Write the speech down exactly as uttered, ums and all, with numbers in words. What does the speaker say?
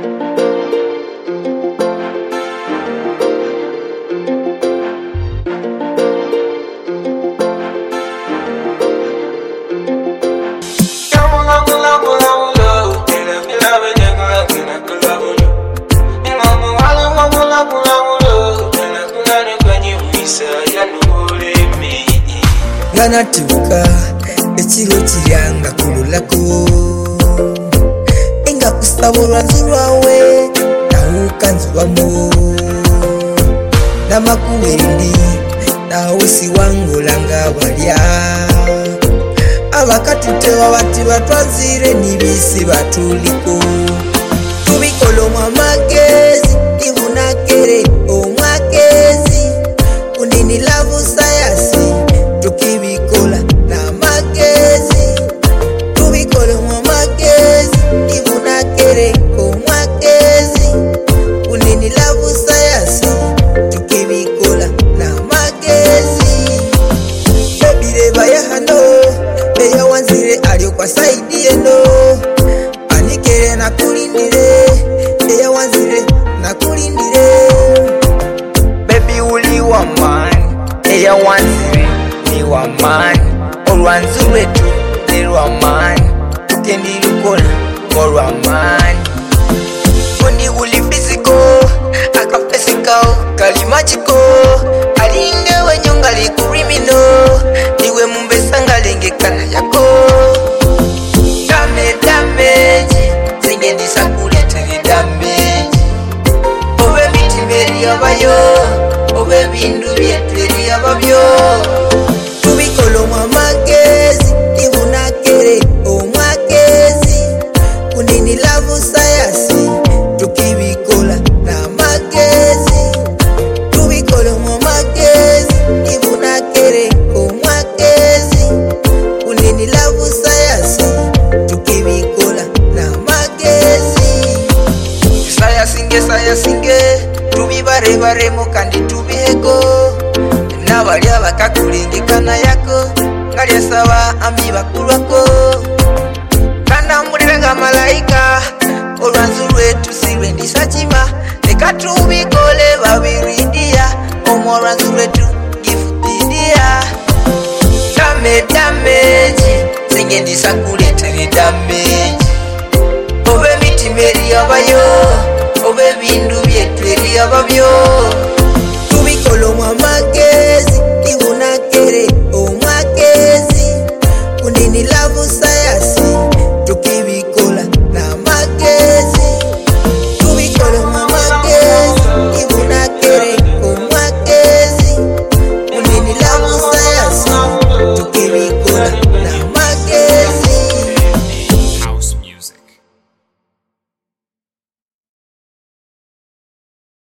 Ganatuka ekiro kiryanga kululako Inga kusabura nzurwawe Nauka nzubamo Namakuwendi Nawe siwangulanga walya Abakatutewa bati batwanzire nibisi batuliko Tubikolo mwamagezi Nibunakere omwagezi Unini lavu sayasi Tukibikola na magezi Tubikola mwa magezi Ibunakere omwagezi Unini lavu sayasi Tukibikola na magezi Bebireba ya hano Eya wanzire alio kwa saidi eno Anikere na kulindire Eya wanzire na kulindire Baby uli wa man Eya wanzire ni wa man Olwanzu wetu ni wa man Tukendi lukola kwa wa man Kundi uli physical Aka physical Kalimachiko Alinge wenyonga liku criminal Niwe mumbesa ngalenge kana yako Dame damage Zingendi sakuletele damage Owe mitimeri yabayo Owe bindu vietweli yababyo Tubikolo mwa magezi Ibunakere omwagezi Unini lavu sayasi Tukibikola na magezi Tubikolo mwa magezi Ibunakere omwagezi Unini lavu sayasi Tukibikola na magezi Sayasi nge sayasi nge Tubibare baremo kandi tubihego Nabalya bakakulengekana yako Ngalya saba ambi bakulwako Kana mbulirenga malaika Olwanzu lwetu silwendi sachima Leka tubikole babiridia Omo olwanzu lwetu gifutidia Dame damage Zingendi sakuletele damage Owe mitimeri yaba